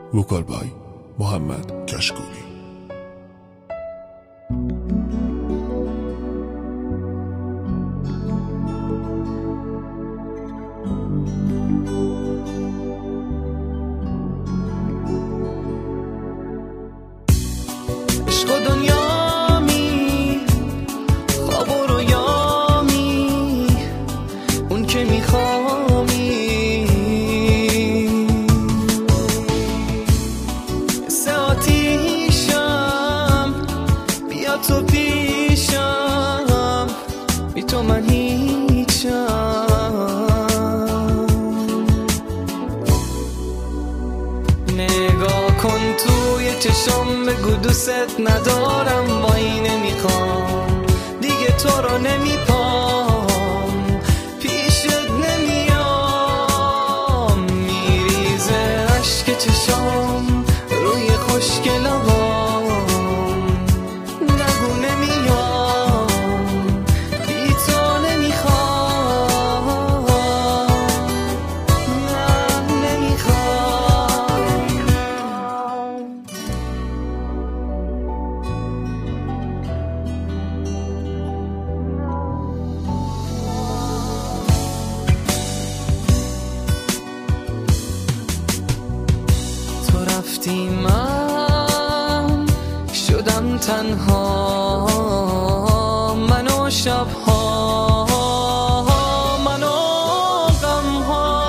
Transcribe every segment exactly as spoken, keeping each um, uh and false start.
وکال بای محمد کشکولی. عشق و دنیا می خواب و رویا می اون که میخوامی مثل آتیشم بیا تو پیشم بی تو من هیچم نگاه کن توی چشم بگو دوست ندارم با این نمیخوام دیگه تو رو نمیپام پیشت نمیام میریزه عشق چشم روی خشک لبام نگو نمیام بی تو نمیخوام نه نمیخوام رفتی من شدم تنها منو شبها منو غمها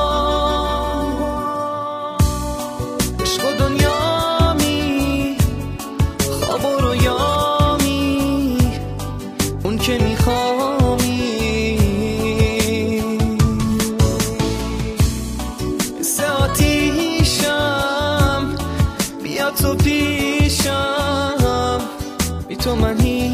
عشق و دنیا می خواب و رویا می اون که میخوامی مثل آتیشم بیا تو پیشم بی تو من هیچ